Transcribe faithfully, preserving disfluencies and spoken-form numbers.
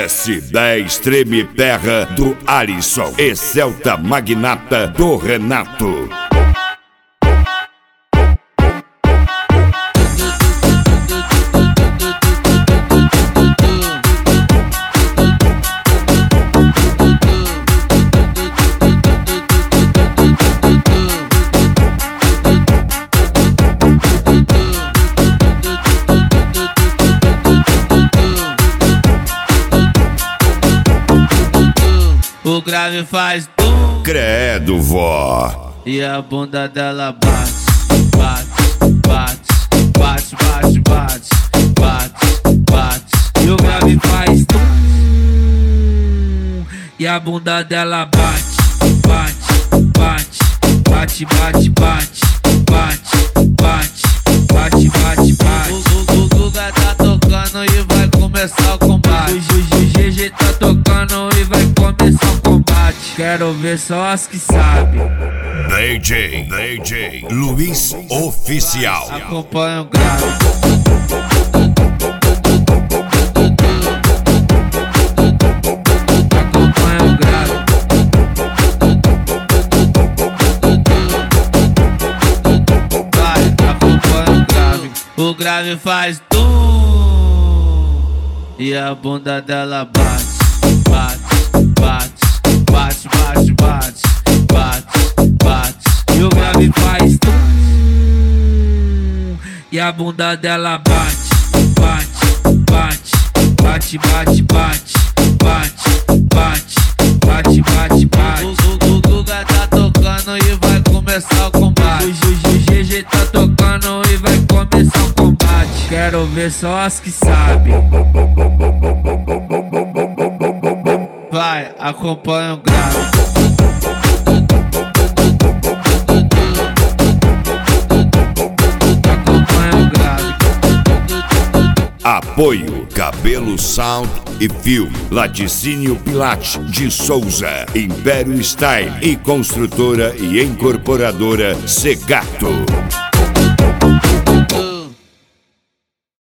S dez Treme Terra do Alisson e Celta Magnata do Renato. O grave faz tum, credo, vó. E a bunda dela bate, bate, bate, bate, bate, bate, bate, bate. E o grave faz tum, e a bunda dela bate, bate, bate, bate, bate, bate, bate, bate, bate, bate, bate. O, o, o Guga tá tocando e vai começar o combate. O, o G G tá tocando e vai começar o combate. Quero ver só as que sabem. D J, D J Luiz Oficial. Acompanha o grave. Acompanha o grave. Vai, acompanha o grave. O grave faz tum, e a bunda dela bate, bate, bate, bate, bate, bate, bate, bate. E o grave faz tum, e a bunda dela bate, bate, bate, bate, bate, bate, bate, bate, bate, bate, bate. O, o, o Guga tá tocando e vai começar o combate. O, o G G tá tocando e vai começar o combate. Quero ver só as que sabem. Vai, acompanha o grave. Acompanha o grave. Apoio Cabelo Sound e Film, Laticínio Pilate de Souza, Império Style e construtora e incorporadora Segato.